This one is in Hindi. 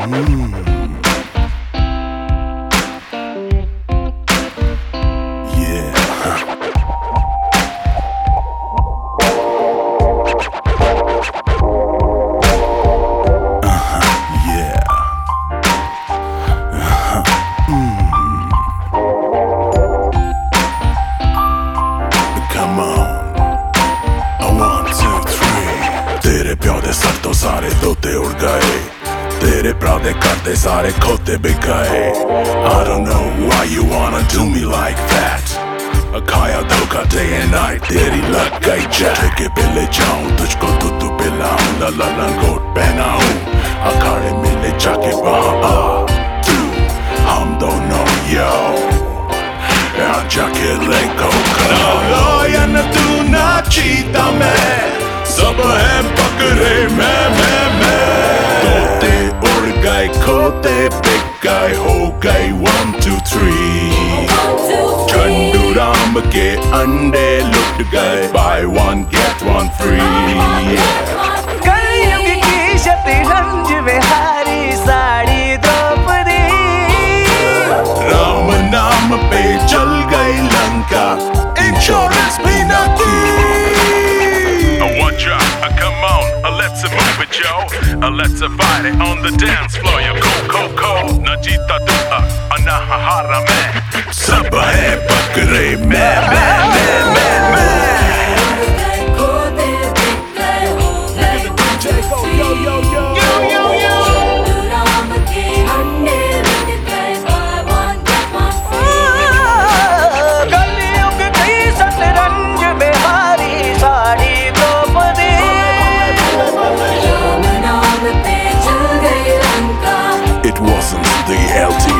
सर तो सारे तोते उड़ गए, तेरे प्रादे करते सारे खोते बिक गए। I don't know why you wanna do me like that। खाया धोखा day and night, तेरी लग गई जैसे के पे ले जाऊं तुझको, दूध पिलाऊं, ला लंगोट पहनाऊं, अखाड़े में ले जाके वहाँ आ तू, हम दोनों yo जाके ले को ना न तू ना चीता मैं, सब है पकड़े मैं तोते उड़ गए खोते बिक गए, हो गए 1 2 3। चंदू राम के अंडे लुट गए, buy 1 get 1 free। कलयुग की शतरंज में हारी साड़ी द्रौपदी, राम नाम पे चल गई लंका, इंश्योरेंस भी न की। Come on, let's move it, yo. Let's fight it on the dance floor, yo. Go, na jeeta tu, na hara main. सब है पकड़े मैं। It wasn't the LT